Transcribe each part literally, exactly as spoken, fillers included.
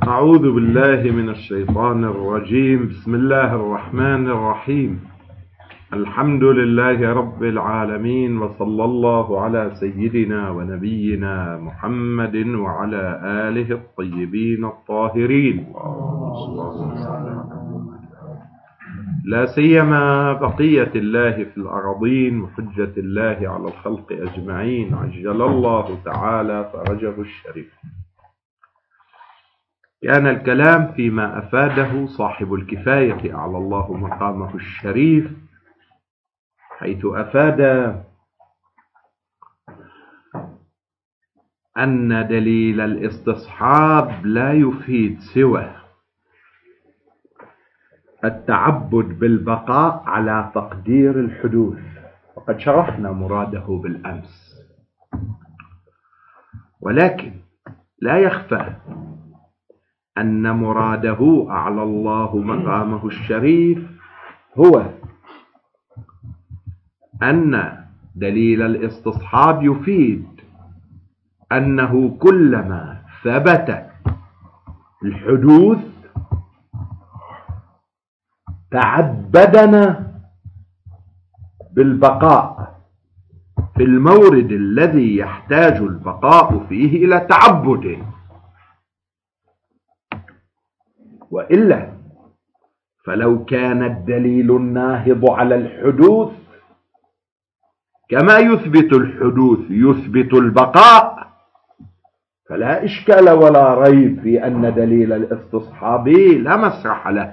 أعوذ بالله من الشيطان الرجيم. بسم الله الرحمن الرحيم. الحمد لله رب العالمين، وصلى الله على سيدنا ونبينا محمد وعلى آله الطيبين الطاهرين، لا سيما بقية الله في الأراضين وحجة الله على الخلق أجمعين، عجل الله تعالى فرجه الشريف. كان الكلام فيما أفاده صاحب الكفاية أعلى الله مقامه الشريف، حيث أفاد أن دليل الاستصحاب لا يفيد سوى التعبد بالبقاء على تقدير الحدوث، وقد شرحنا مراده بالأمس. ولكن لا يخفى أن مراده أعلى الله مقامه الشريف هو أن دليل الاستصحاب يفيد أنه كلما ثبت الحدوث تعبدنا بالبقاء في المورد الذي يحتاج البقاء فيه إلى تعبد، وإلا فلو كان الدليل الناهض على الحدوث كما يثبت الحدوث يثبت البقاء، فلا إشكال ولا ريب في أن دليل الاستصحاب لا مسرح له.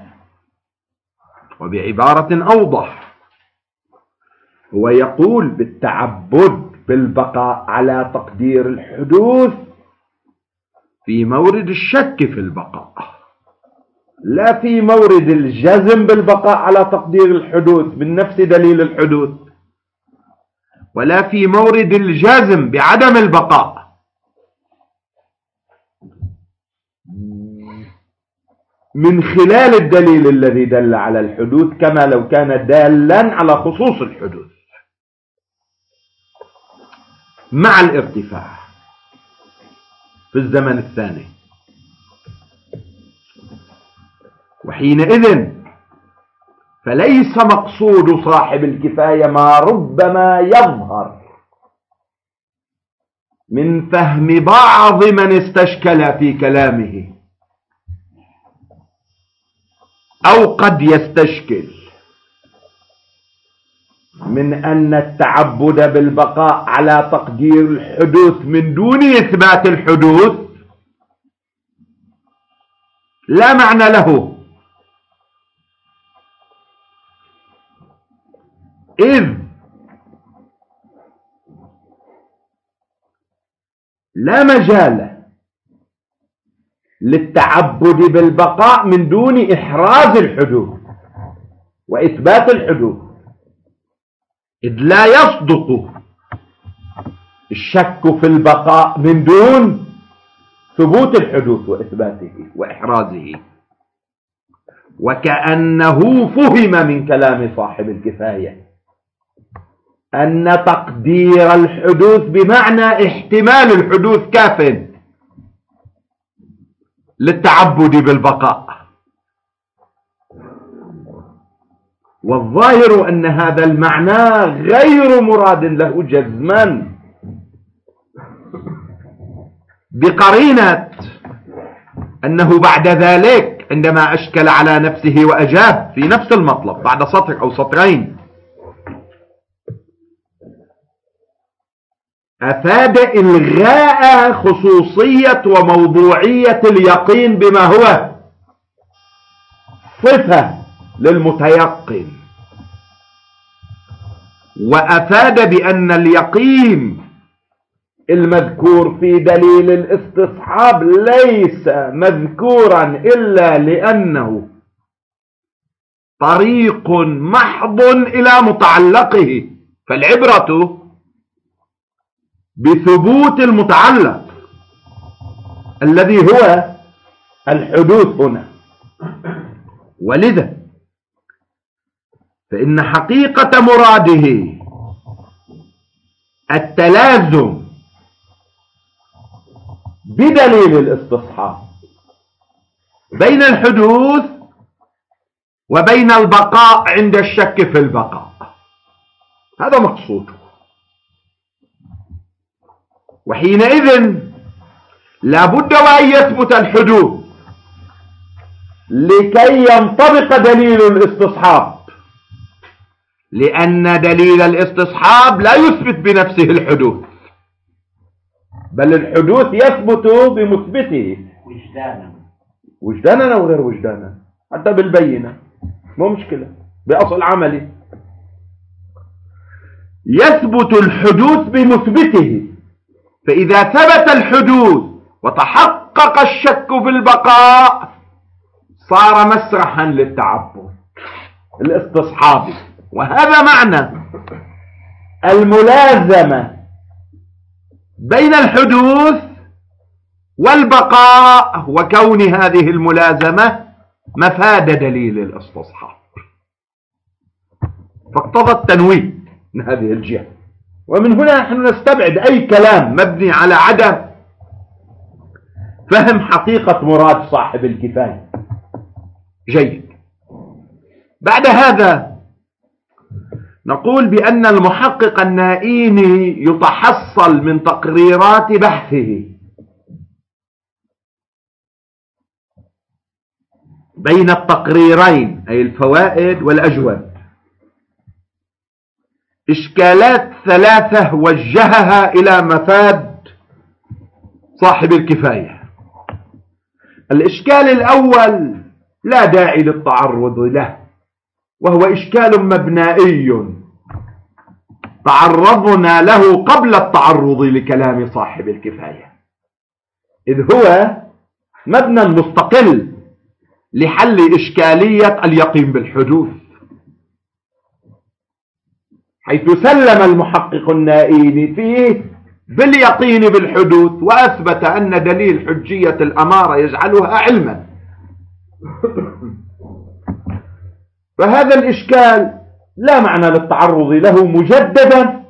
وبعبارة أوضح، هو يقول بالتعبد بالبقاء على تقدير الحدوث في مورد الشك في البقاء، لا في مورد الجزم بالبقاء على تقدير الحدوث من نفس دليل الحدوث، ولا في مورد الجزم بعدم البقاء من خلال الدليل الذي دل على الحدوث، كما لو كان دالا على خصوص الحدوث مع الارتفاع في الزمن الثاني. وحينئذ فليس مقصود صاحب الكفاية ما ربما يظهر من فهم بعض من استشكل في كلامه، أو قد يستشكل من أن التعبد بالبقاء على تقدير الحدوث من دون إثبات الحدوث لا معنى له، إذ لا مجال للتعبد بالبقاء من دون إحراز الحدوث وإثبات الحدوث، إذ لا يصدق الشك في البقاء من دون ثبوت الحدوث وإثباته وإحرازه. وكأنه فهم من كلام صاحب الكفاية أن تقدير الحدوث بمعنى احتمال الحدوث كاف للتعبد بالبقاء، والظاهر أن هذا المعنى غير مراد له جزما، بقرينة أنه بعد ذلك عندما أشكل على نفسه وأجاب في نفس المطلب بعد سطر أو سطرين أفاد إلغاء خصوصية وموضوعية اليقين بما هو صفة للمتيقن، وأفاد بأن اليقين المذكور في دليل الاستصحاب ليس مذكورا إلا لأنه طريق محض إلى متعلقه، فالعبرة بثبوت المتعلق الذي هو الحدوث هنا. ولذا فإن حقيقة مراده التلازم بدليل الاستصحاب بين الحدوث وبين البقاء عند الشك في البقاء. هذا مقصوده. وحينئذ لا بد وأن يثبت الحدوث لكي ينطبق دليل الاستصحاب، لأن دليل الاستصحاب لا يثبت بنفسه الحدوث، بل الحدوث يثبت بمثبته وجدانا وجدانا أو غير وجدانا، حتى بالبينة مو مشكلة، بأصل عملي يثبت الحدوث بمثبته. فإذا ثبت الحدوث وتحقق الشك في البقاء صار مسرحا للتعبد الاستصحابي. وهذا معنى الملازمة بين الحدوث والبقاء، وكون هذه الملازمة مفاد دليل الاستصحاب، فاقتضى التنويه من هذه الجهة. ومن هنا نحن نستبعد أي كلام مبني على عدم فهم حقيقة مراد صاحب الكفاية. جيد. بعد هذا نقول بأن المحقق النائيني يتحصل من تقريرات بحثه بين التقريرين أي الفوائد والأجوبة إشكالات ثلاثة وجهها إلى مفاد صاحب الكفاية. الإشكال الأول لا داعي للتعرض له، وهو إشكال مبنائي تعرضنا له قبل التعرض لكلام صاحب الكفاية، إذ هو مبنى مستقل لحل إشكالية اليقين بالحدوث، حيث سلم المحقق النائيني فيه باليقين بالحدوث، وأثبت أن دليل حجية الأمارة يجعلها علما. فهذا الإشكال لا معنى للتعرض له مجددا،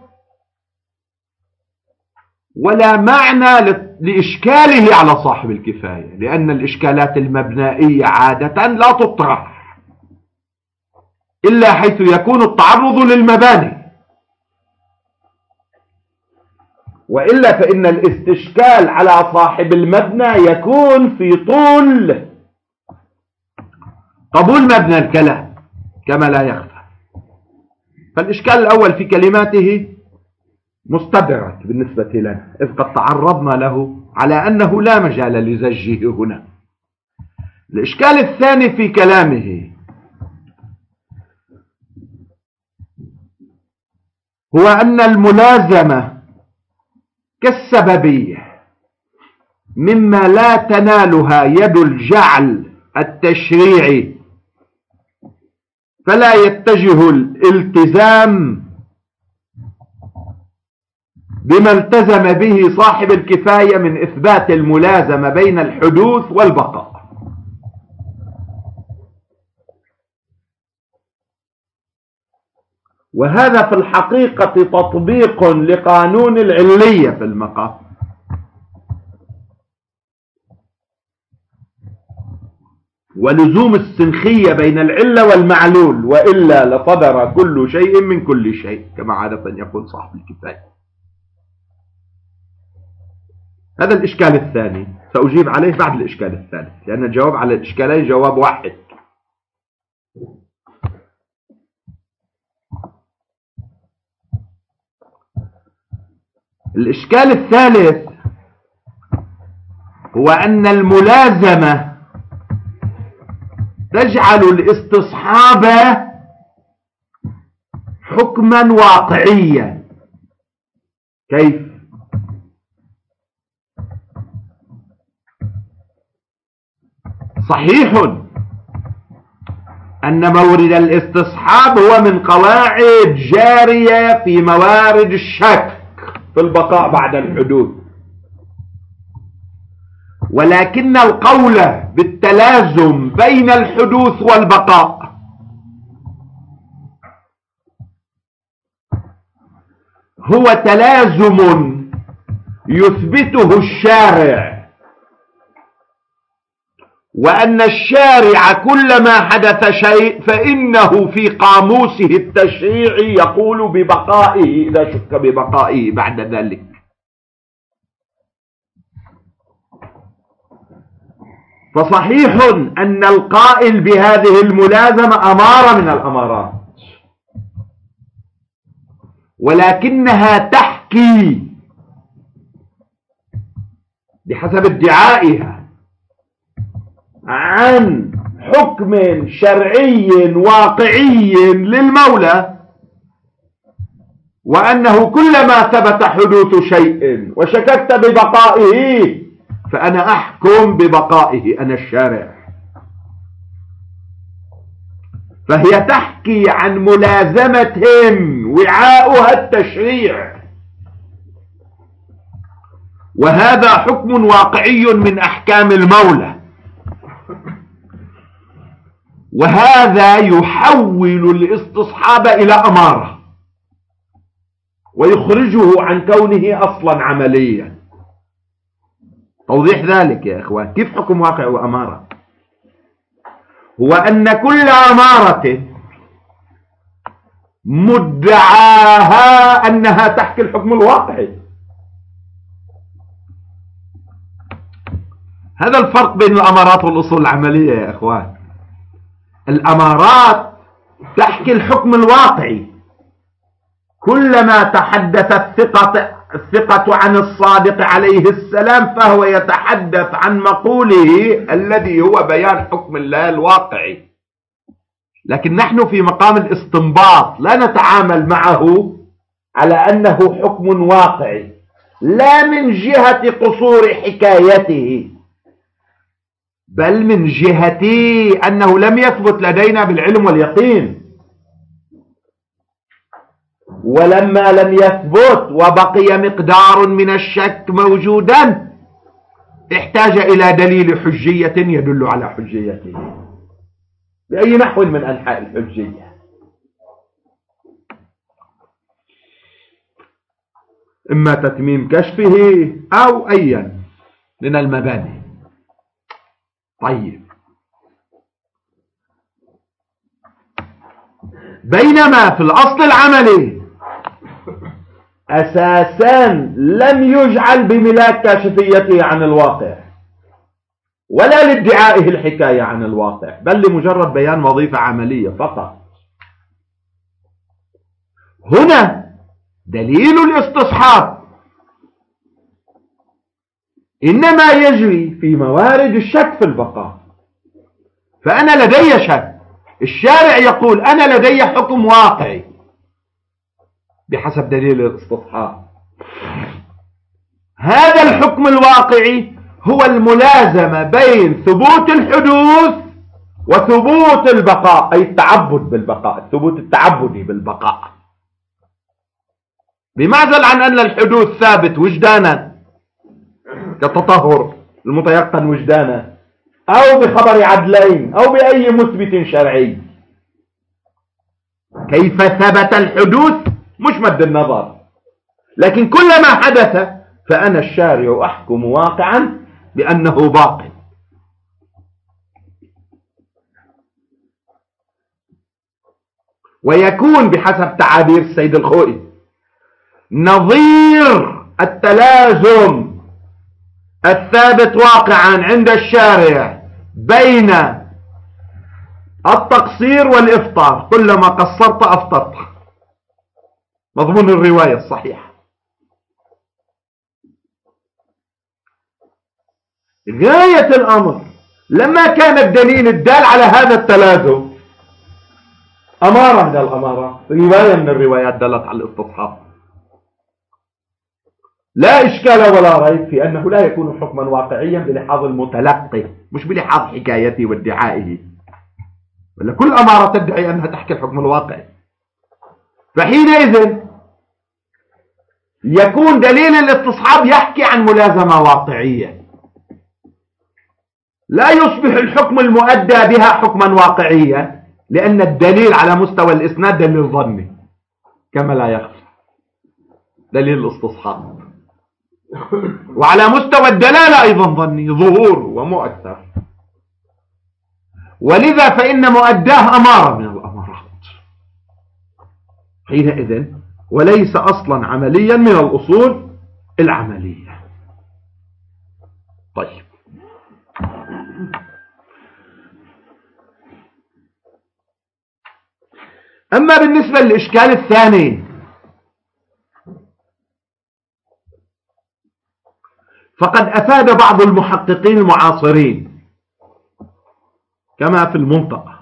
ولا معنى لإشكاله على صاحب الكفاية، لأن الإشكالات المبنائية عادة لا تطرح إلا حيث يكون التعرض للمباني، وإلا فإن الاستشكال على صاحب المبنى يكون في طول قبول مبنى الكلام كما لا يخفى. فالإشكال الأول في كلماته مستدرك بالنسبة لنا، إذ قد تعرضنا له على أنه لا مجال لزجه هنا. الإشكال الثاني في كلامه هو أن الملازمة كالسببية مما لا تنالها يد الجعل التشريعي، فلا يتجه الالتزام بما التزم به صاحب الكفاية من إثبات الملازمة بين الحدوث والبقاء. وهذا في الحقيقة تطبيق لقانون العلية في المقام، ولزوم السنخية بين العلة والمعلول، وإلا لصدر كل شيء من كل شيء كما عادة يقول صاحب الكفاية. هذا الإشكال الثاني سأجيب عليه بعد الإشكال الثالث، لأن الجواب على الإشكالين جواب واحد. الإشكال الثالث هو أن الملازمة تجعل الاستصحاب حكما واقعيا. كيف؟ صحيح أن مورد الاستصحاب هو من قواعد جارية في موارد الشك في البقاء بعد الحدوث، ولكن القول بالتلازم بين الحدوث والبقاء هو تلازم يثبته الشارع وأن الشارع كلما حدث شيء فإنه في قاموسه التشريعي يقول ببقائه إذا شك ببقائه بعد ذلك. فصحيح أن القائل بهذه الملازمة أمارة من الأمارات، ولكنها تحكي بحسب ادعائها عن حكم شرعي واقعي للمولى، وأنه كلما ثبت حدوث شيء وشككت ببقائه فأنا أحكم ببقائه أنا الشارع. فهي تحكي عن ملازمتهم وعاؤها التشريع، وهذا حكم واقعي من أحكام المولى، وهذا يحول الاستصحاب إلى أمارة ويخرجه عن كونه أصلا عمليا. توضيح ذلك يا إخوان، كيف حكم واقع وأمارة؟ هو أن كل أمارة مدعاها أنها تحكي الحكم الواقعي. هذا الفرق بين الأمارات والأصول العملية يا إخوان. الأمارات تحكي الحكم الواقعي، كلما تحدث الثقة الثقة عن الصادق عليه السلام فهو يتحدث عن مقوله الذي هو بيان حكم الله الواقعي. لكن نحن في مقام الاستنباط لا نتعامل معه على أنه حكم واقعي، لا من جهة قصور حكايته، بل من جهة أنه لم يثبت لدينا بالعلم واليقين. ولما لم يثبت وبقي مقدار من الشك موجودا احتاج إلى دليل حجية يدل على حجيته بأي نحو من أنحاء الحجية، إما تتميم كشفه أو أيا من المباني. طيب، بينما في الأصل العملي أساسا لم يجعل بملاك كاشفيته عن الواقع ولا لادعائه الحكاية عن الواقع، بل لمجرد بيان وظيفة عملية فقط. هنا دليل الاستصحاب إنما يجري في موارد الشك في البقاء. فأنا لدي شك، الشارع يقول أنا لدي حكم واقعي بحسب دليل الاستصحاب. هذا الحكم الواقعي هو الملازمة بين ثبوت الحدوث وثبوت البقاء، أي التعبد بالبقاء، الثبوت التعبدي بالبقاء، بمعزل عن أن الحدوث ثابت وجدانا كتطهر المتيقن وجدانا، أو بخبر عدلين، أو بأي مثبت شرعي. كيف ثبت الحدوث مش مد النظر، لكن كلما حدث فأنا الشارع أحكم واقعا بأنه باق. ويكون بحسب تعابير السيد الخوئي نظير التلازم الثابت واقعا عند الشارع بين التقصير والإفطار، كلما قصرت أفطرت، مضمون الرواية الصحيحة. غاية الأمر لما كان الدليل الدال على هذا التلازم أمارة من الأمارات، رواية من الروايات دلت على الاستصحاب، لا إشكال ولا ريب في أنه لا يكون حكما واقعيا بلحاظ المتلقي، مش بلحاظ حكايته وادعائه، ولا كل أمارة تدعي أنها تحكي الحكم الواقعي. فحينئذ يكون دليل الاستصحاب يحكي عن ملازمة واقعية، لا يصبح الحكم المؤدى بها حكما واقعيا، لأن الدليل على مستوى الإسناد دليل ظني كما لا يخفى دليل الاستصحاب، وعلى مستوى الدلالة أيضا ظني ظهور ومؤثر. ولذا فإن مؤداه أمارة من الأمارات حينئذ، وليس أصلا عمليا من الأصول العملية. طيب، أما بالنسبة للإشكال الثاني فقد أفاد بعض المحققين المعاصرين كما في المنطقة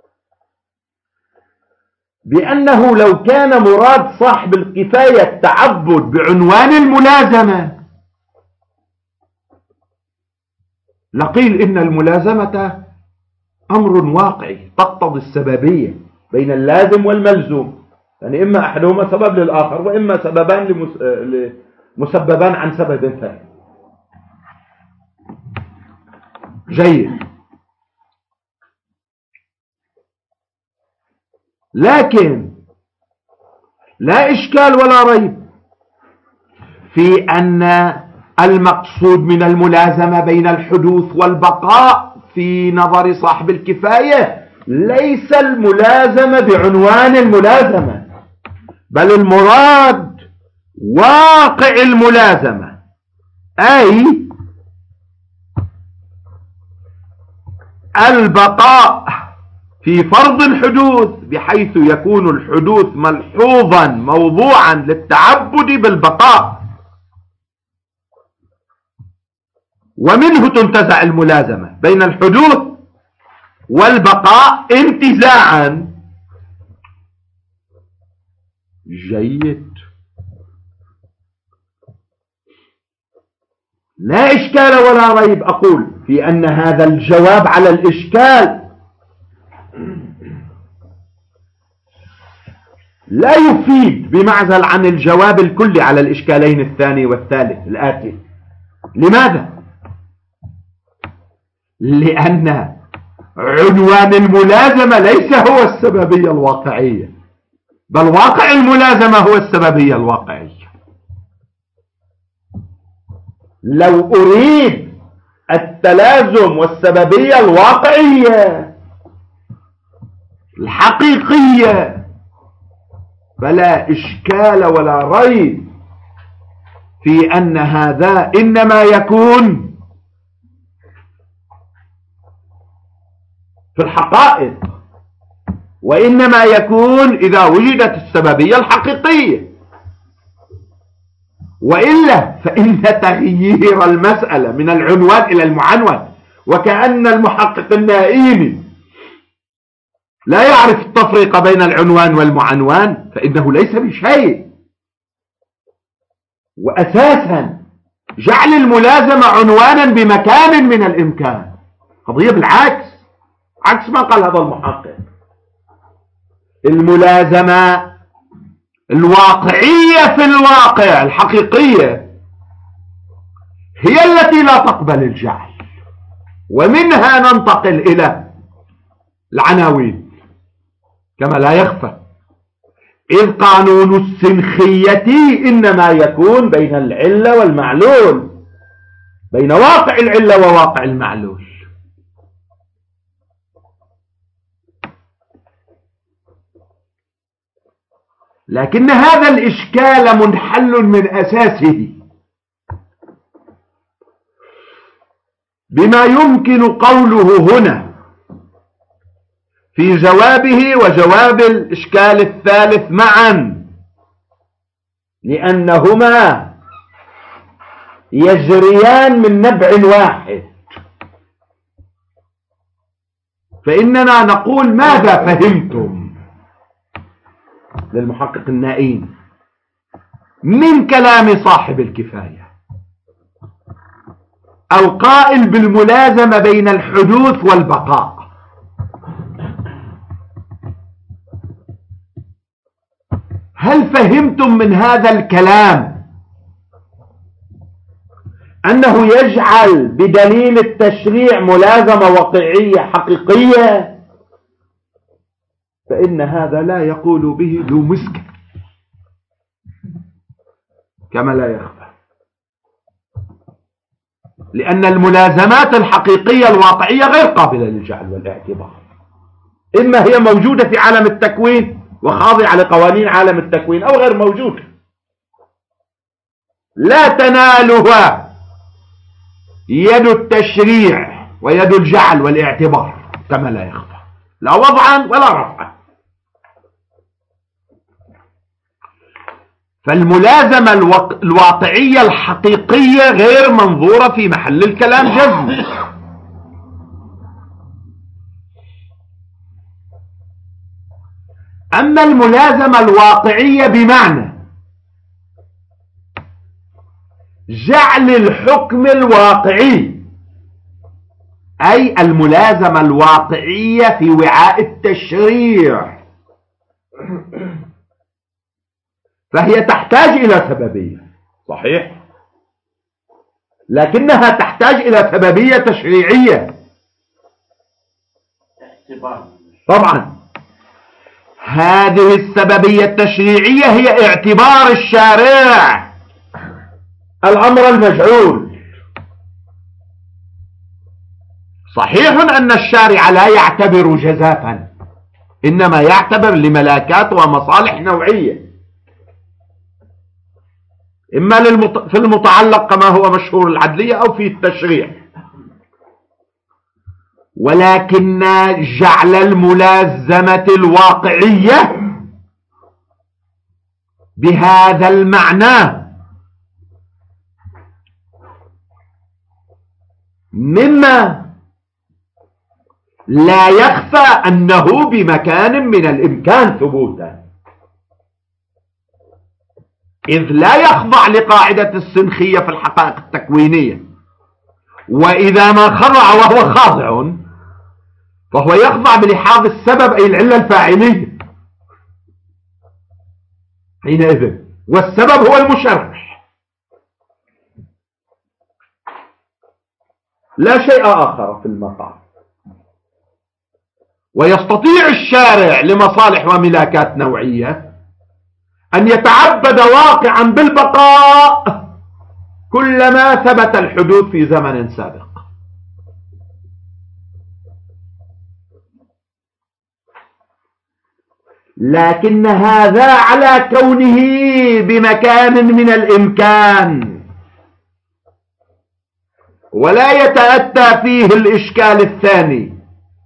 بأنه لو كان مراد صاحب الكفاية التعبد بعنوان الملازمة لقيل إن الملازمة أمر واقعي تقتضي السببية بين اللازم والملزوم، يعني إما أحدهما سبب للآخر وإما سببان لمس... مسببان عن سبب ثاني. جيد، لكن لا إشكال ولا ريب في أن المقصود من الملازمة بين الحدوث والبقاء في نظر صاحب الكفاية ليس الملازمة بعنوان الملازمة، بل المراد واقع الملازمة، أي البقاء في فرض الحدوث بحيث يكون الحدوث ملحوظا موضوعا للتعبد بالبقاء، ومنه تنتزع الملازمة بين الحدوث والبقاء انتزاعا. جيد، لا إشكال ولا ريب أقول في أن هذا الجواب على الإشكال لا يفيد بمعزل عن الجواب الكلي على الإشكالين الثاني والثالث الآتي. لماذا؟ لأن عنوان الملازمة ليس هو السببية الواقعية، بل واقع الملازمة هو السببية الواقعية. لو أريد التلازم والسببية الواقعية الحقيقية فلا إشكال ولا ريب في أن هذا إنما يكون في الحقائق، وإنما يكون إذا وجدت السببية الحقيقية، وإلا فإن تغيير المسألة من العنوان إلى المعنون وكأن المحقق النائمي لا يعرف التفريق بين العنوان والمعنون فإنه ليس بشيء. وأساسا جعل الملازمة عنوانا بمكان من الإمكان قضية بالعكس، عكس ما قال هذا المحقق. الملازمة الواقعية في الواقع الحقيقية هي التي لا تقبل الجعل، ومنها ننتقل إلى العناوين كما لا يخفى، إذ قانون السنخية إنما يكون بين العلة والمعلول، بين واقع العلة وواقع المعلول. لكن هذا الإشكال منحل من أساسه بما يمكن قوله هنا في جوابه وجواب الإشكال الثالث معا، لأنهما يجريان من نبع واحد. فإننا نقول ماذا فهمتم للمحقق النائم من كلام صاحب الكفاية القائل بالملازمة بين الحدوث والبقاء؟ هل فهمتم من هذا الكلام أنه يجعل بدليل التشريع ملازمة واقعية حقيقية؟ فإن هذا لا يقول به ذو مسك كما لا يخفى. لأن الملازمات الحقيقية الواقعية غير قابلة للجعل والاعتبار، إما هي موجودة في عالم التكوين وخاضعة لقوانين عالم التكوين، أو غير موجودة لا تنالها يد التشريع ويد الجعل والاعتبار كما لا يخفى، لا وضعا ولا رفعا. فالملازمة الواقعية الحقيقية غير منظورة في محل الكلام جزم. أما الملازمة الواقعية بمعنى جعل الحكم الواقعي، أي الملازمة الواقعية في وعاء التشريع، فهي تحتاج إلى سببية صحيح، لكنها تحتاج إلى سببية تشريعية طبعا. هذه السببية التشريعية هي اعتبار الشارع الأمر المجعول. صحيح أن الشارع لا يعتبر جزافا، إنما يعتبر لملاكات ومصالح نوعية، إما في المتعلق كما هو مشهور العدلية أو في التشريع، ولكن جعل الملازمة الواقعية بهذا المعنى مما لا يخفى أنه بمكان من الإمكان ثبوتا، إذ لا يخضع لقاعدة السنخية في الحقائق التكوينية، وإذا ما خضع وهو خاضع فهو يخضع بلحاظ السبب أي العلة الفاعلية حينئذ، والسبب هو المشرح لا شيء آخر في المقام. ويستطيع الشارع لمصالح وملاكات نوعية أن يتعبد واقعا بالبقاء كلما ثبت الحدوث في زمن سابق. لكن هذا على كونه بمكان من الإمكان، ولا يتأتى فيه الإشكال الثاني،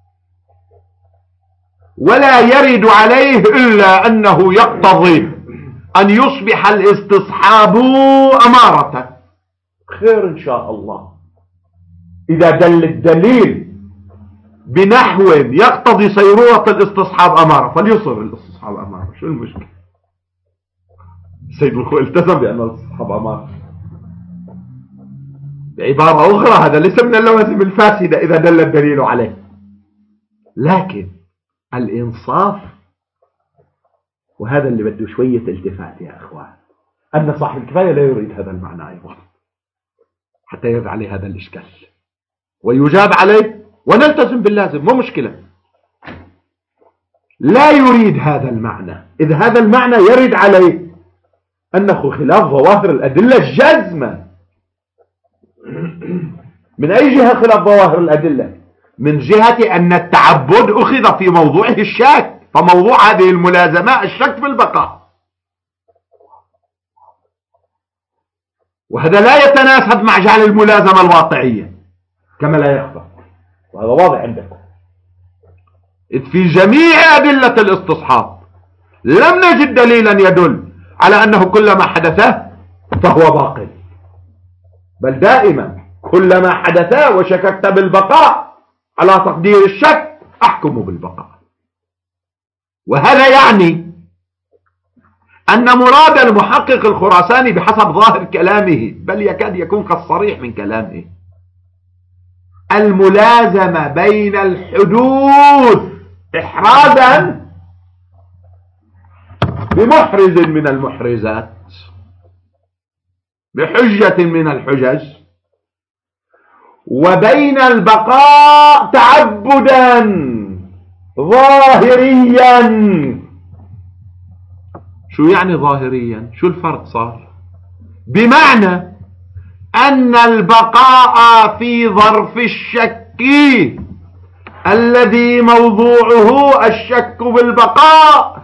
ولا يرد عليه إلا أنه يقتضي أن يصبح الاستصحاب أمارة. خير إن شاء الله، إذا دل الدليل بنحو يقتضي صيرورة الاستصحاب أمارة فليصر الاستصحاب أمارة، شو المشكلة؟ سيد الخوي التزم بأن الاستصحاب أمارة. بعبارة أخرى هذا ليس من اللوازم الفاسدة إذا دل الدليل عليه، لكن الإنصاف، وهذا اللي بده شوية التفات يا أخوان، أن صاحب الكفاية لا يريد هذا المعنى أيضا حتى يرد عليه هذا الإشكال ويجاب عليه ونلتزم باللازم، مو مشكلة. لا يريد هذا المعنى، إذ هذا المعنى يرد عليه أنه خلاف ظواهر الأدلة الجازمة. من أي جهة خلاف ظواهر الأدلة؟ من جهة أن التعبد أخذ في موضوعه الشك، فموضوع هذه الملازمة الشك في البقاء، وهذا لا يتناسب مع جعل الملازمة الواقعية كما لا يخفى، وهذا واضح عندكم. إذ في جميع أدلة الاستصحاب لم نجد دليلا يدل على أنه كلما حدث فهو باقي، بل دائما كلما حدث وشككت بالبقاء على تقدير الشك أحكم بالبقاء. وهذا يعني أن مراد المحقق الخراساني بحسب ظاهر كلامه، بل يكاد يكون كالصريح من كلامه، الملازمة بين الحدوث إحرازا بمحرز من المحرزات بحجة من الحجج، وبين البقاء تعبدا ظاهريا. شو يعني ظاهريا؟ شو الفرق صار؟ بمعنى أن البقاء في ظرف الشك الذي موضوعه الشك بالبقاء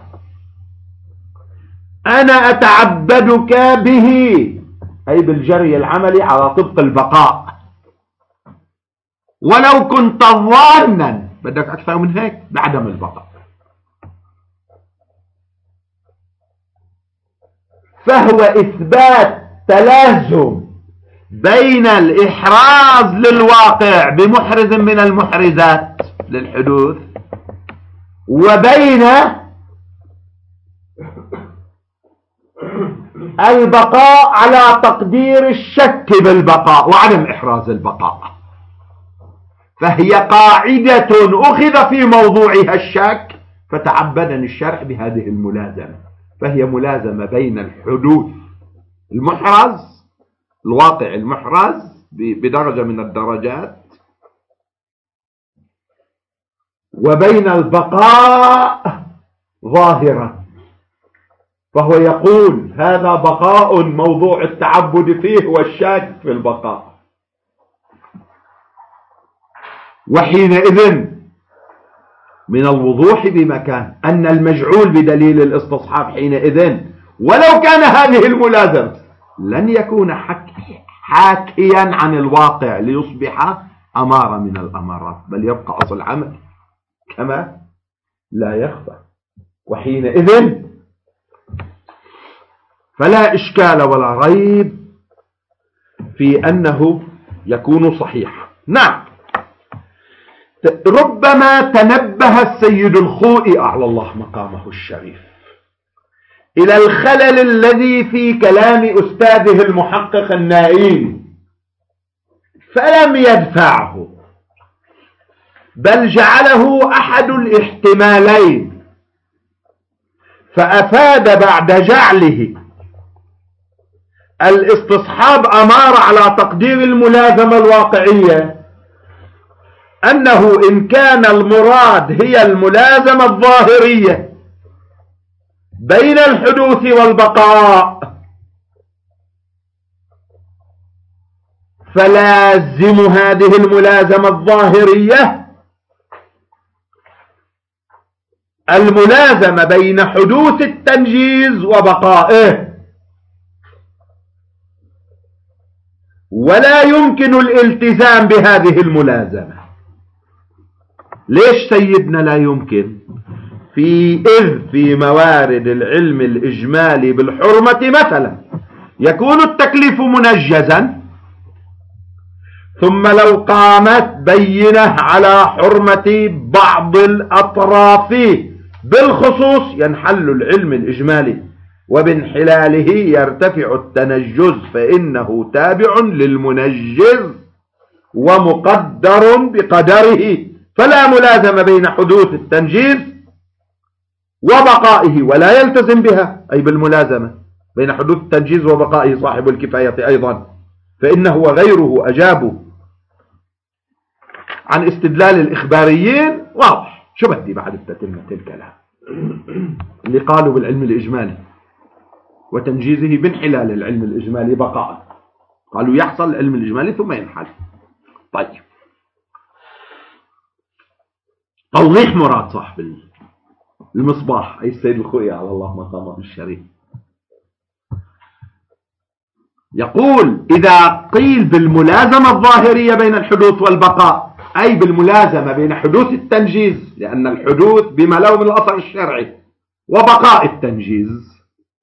أنا أتعبدك به، أي بالجري العملي على طبق البقاء، ولو كنت ظانا بدك أكثر من هيك بعدم البقاء. فهو إثبات تلازم بين الإحراز للواقع بمحرز من المحرزات للحدوث وبين البقاء على تقدير الشك بالبقاء وعدم إحراز البقاء. فهي قاعدة أخذ في موضوعها الشك، فتعبدني الشرع بهذه الملازمة، فهي ملازمة بين الحدوث المحرز الواقع المحرز بدرجة من الدرجات وبين البقاء ظاهرا. فهو يقول هذا بقاء موضوع التعبد فيه والشاك في البقاء. وحينئذ من الوضوح بمكان أن المجعول بدليل الاستصحاب حينئذ ولو كان هذه الملازمة لن يكون حكي حاكيا عن الواقع ليصبح أمارة من الأمارات، بل يبقى أصل عمل كما لا يخفى. وحينئذ فلا إشكال ولا ريب في أنه يكون صحيحا. نعم، ربما تنبه السيد الخوئي أعلى الله مقامه الشريف إلى الخلل الذي في كلام أستاذه المحقق النائين فلم يدفعه، بل جعله أحد الاحتمالين، فأفاد بعد جعله الاستصحاب أمارة على تقدير الملازمة الواقعية أنه إن كان المراد هي الملازمة الظاهرية بين الحدوث والبقاء فلازم هذه الملازمة الظاهرية الملازمة بين حدوث التنجيز وبقائه، ولا يمكن الالتزام بهذه الملازمة. ليش سيدنا لا يمكن؟ في إذ في موارد العلم الإجمالي بالحرمة مثلا يكون التكليف منجزا، ثم لو قامت بينة على حرمة بعض الأطراف بالخصوص ينحل العلم الإجمالي، وبانحلاله يرتفع التنجز فإنه تابع للمنجز ومقدر بقدره، فلا ملازمة بين حدوث التنجيز وبقائه، ولا يلتزم بها أي بالملازمة بين حدوث التنجيز وبقائه صاحب الكفاية أيضا، فإنه وغيره أجابوا عن استدلال الإخباريين. واضح شو بدي بعد تتمة الكلام اللي قالوا بالعلم الإجمالي وتنجيزه بانحلال العلم الإجمالي بقاء، قالوا يحصل العلم الإجمالي ثم ينحل. طيب، توضيح مراد صاحب المصباح أي السيد الخوئي على الله مقامه الشريف يقول إذا قيل بالملازمة الظاهرية بين الحدوث والبقاء أي بالملازمة بين حدوث التنجيز، لأن الحدوث بما له من الأثر الشرعي، وبقاء التنجيز.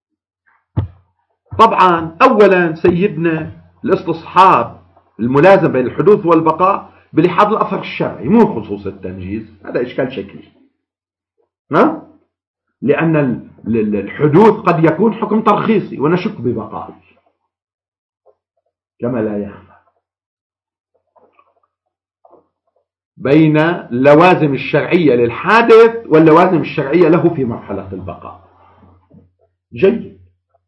طبعا أولا سيدنا الاستصحاب الملازمة بين الحدوث والبقاء بلحاظ الأثر الشرعي مو خصوص التنجيز، هذا إشكال شكلي، ها؟ لأن الحدوث قد يكون حكم ترخيصي ونشك ببقائه كما لا يخفى، بين اللوازم الشرعية للحادث واللوازم الشرعية له في مرحلة البقاء. جيد،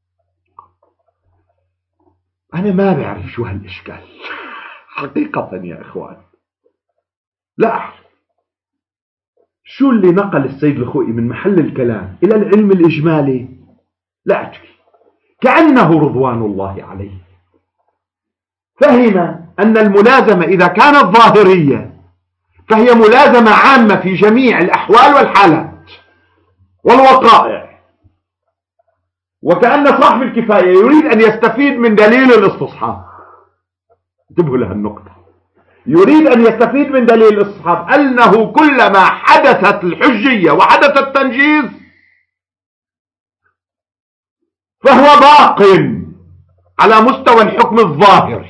أنا ما بعرف شو هالإشكال حقيقة يا إخوان، لا أعرف شو اللي نقل السيد الخوئي من محل الكلام إلى العلم الإجمالي، لا أدري، كأنه رضوان الله عليه فهم أن الملازمة إذا كانت ظاهرية فهي ملازمة عامة في جميع الأحوال والحالات والوقائع، وكأن صاحب الكفاية يريد أن يستفيد من دليل الاستصحاب. انتبهوا لها النقطة، يريد أن يستفيد من دليل الاستصحاب أنه كلما حدثت الحجية وحدث التنجيز فهو باق على مستوى الحكم الظاهري.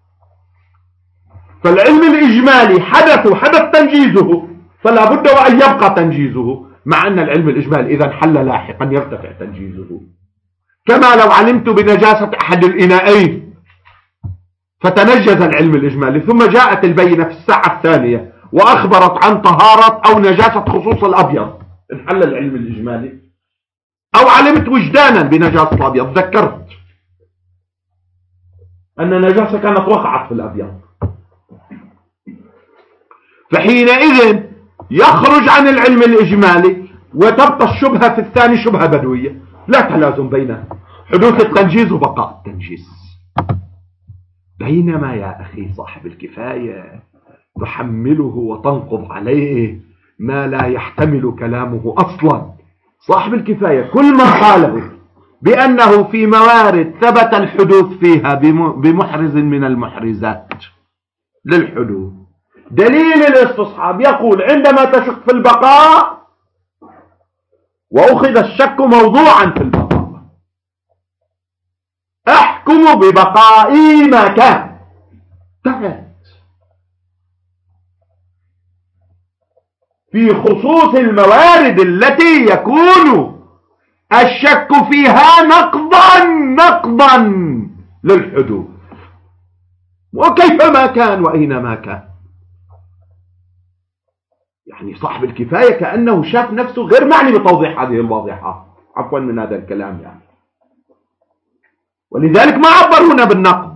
فالعلم الإجمالي حدث وحدث تنجيزه فلا بد وأن يبقى تنجيزه، مع أن العلم الإجمالي إذا انحل لاحقا يرتفع تنجيزه. كما لو علمت بنجاسة أحد الإناءين فتنجز العلم الإجمالي ثم جاءت البينة في الساعة الثانية وأخبرت عن طهارة أو نجاسة خصوص الأبيض، انحل العلم الإجمالي. أو علمت وجدانا بنجاسة الأبيض، ذكرت أن النجاسة كانت وقعت في الأبيض، فحينئذ يخرج عن العلم الإجمالي وتبقى الشبهة في الثاني شبهة بدوية، لا تلازم بين حدوث التنجيز وبقاء التنجيز. بينما يا أخي صاحب الكفاية تحمله وتنقض عليه ما لا يحتمل كلامه أصلا. صاحب الكفاية كل ما قاله بأنه في موارد ثبت الحدوث فيها بمحرز من المحرزات للحدوث، دليل الاستصحاب يقول عندما تشك في البقاء وأخذ الشك موضوعا في البقاء أحكم ببقاء ما كان. انتهت. في خصوص الموارد التي يكون الشك فيها نقضا نقضا للحدوث، وكيفما كان وأينما كان. يعني صاحب الكفاية كأنه شاف نفسه غير معني بتوضيح هذه الواضحات، عفوا من هذا الكلام يعني. ولذلك ما عبرونا بالنقض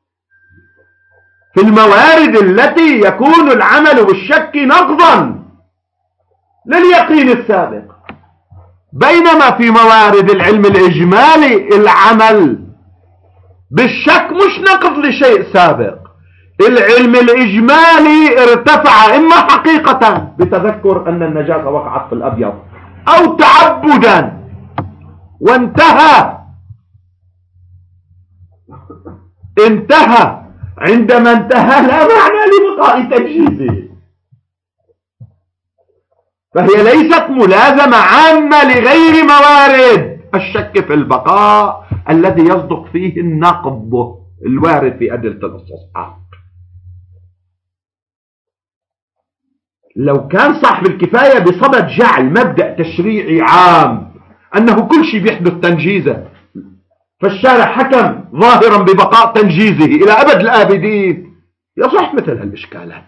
في الموارد التي يكون العمل بالشك نقضا لليقين السابق، بينما في موارد العلم الإجمالي العمل بالشك مش نقض لشيء سابق. العلم الإجمالي ارتفع إما حقيقة بتذكر أن النجاسة وقعت في الأبيض أو تعبدا وانتهى انتهى عندما انتهى لا معنى لبقاء تنجيزه. فهي ليست ملازمة عامة لغير موارد الشك في البقاء الذي يصدق فيه النقض الوارد في أدلة الاستصحاب. لو كان صاحب الكفاية بصدد جعل مبدأ تشريعي عام أنه كل شيء بيحدث تنجيزه، فالشارع حكم ظاهرا ببقاء تنجيزه إلى أبد الآبدين، يصح مثل هالإشكالات.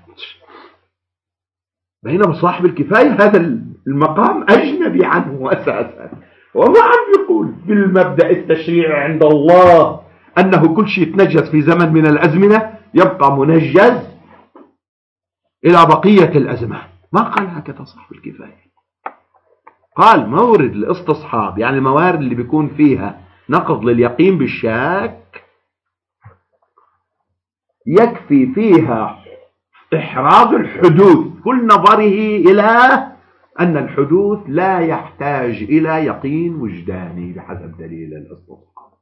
بينما صاحب الكفاية هذا المقام أجنبي عنه أساسا، وما عم يقول بالمبدأ التشريعي عند الله أنه كل شيء يتنجز في زمن من الأزمنة يبقى منجز إلى بقية الأزمان. ما قال هكذا صاحب الكفاية، قال مورد الاستصحاب يعني الموارد اللي بيكون فيها نقض لليقين بالشك يكفي فيها إحراز الحدوث، كل نظره إلى أن الحدوث لا يحتاج إلى يقين وجداني بحسب دليل الاستصحاب.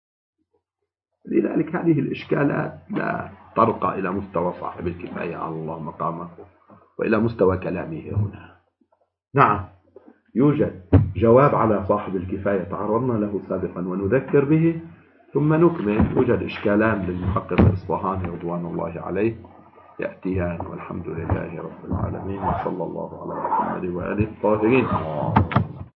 لذلك هذه الإشكالات لا ترقى إلى مستوى صاحب الكفاية على الله مقامه وإلى مستوى كلامه هنا. نعم يوجد جواب على صاحب الكفاية تعرضنا له سابقا ونذكر به ثم نكمل. يوجد إشكالان للمحقق الإصفهاني رضوان الله عليه يأتيان، والحمد لله رب العالمين، وصلى الله على محمد وآله الطاهرين.